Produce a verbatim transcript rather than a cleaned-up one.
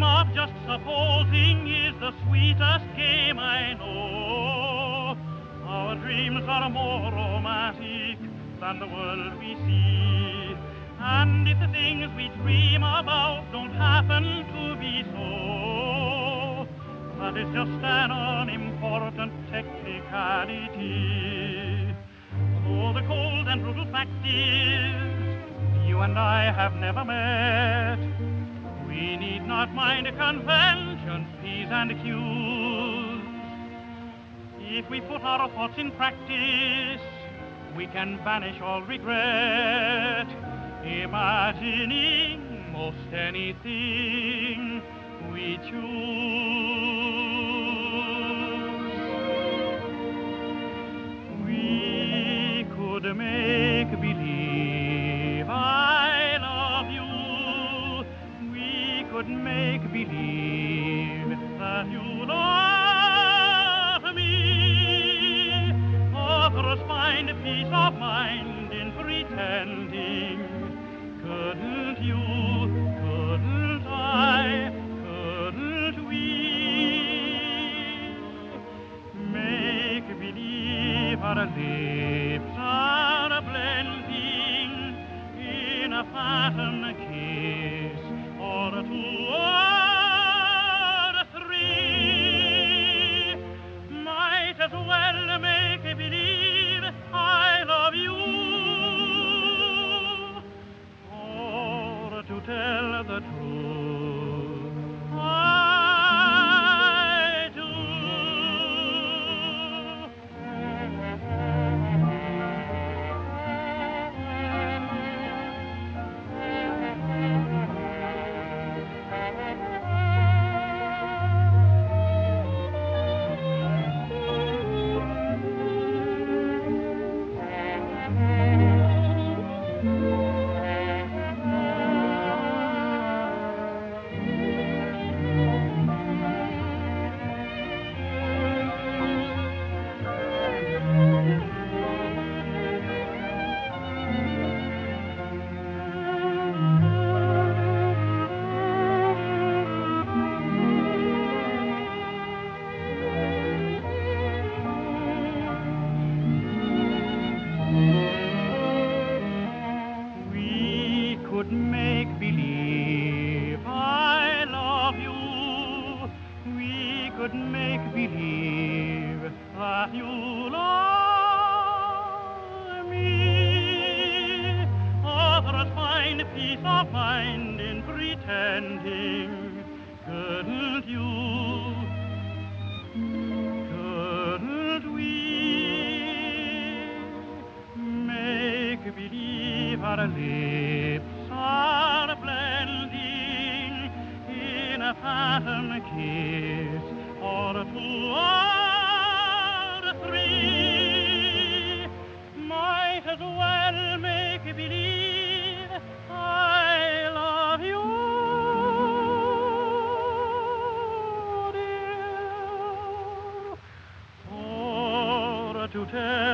of just supposing is the sweetest game I know. Our dreams are more romantic than the world we see. And if the things we dream about don't happen to be so, that is just an unimportant technicality. So the cold and brutal fact is, you and I have never met. We need not mind conventions, P's and Q's. If we put our thoughts in practice, we can banish all regret, imagining most anything we choose. We could make believe I love you. We could make believe that you love me. Others find peace of mind in pretending. Couldn't you, couldn't I, couldn't we make believe our lips are blending in a phantom kiss, or two or three? Might as well make believe I love you, or to tell the truth, I do. Could make believe I love you. We could make believe that you love me. Others find peace of mind in pretending. Couldn't you? Couldn't we make believe our lips are blending in a phantom kiss, or two or three? Might as well make believe I love you, dear, or to tell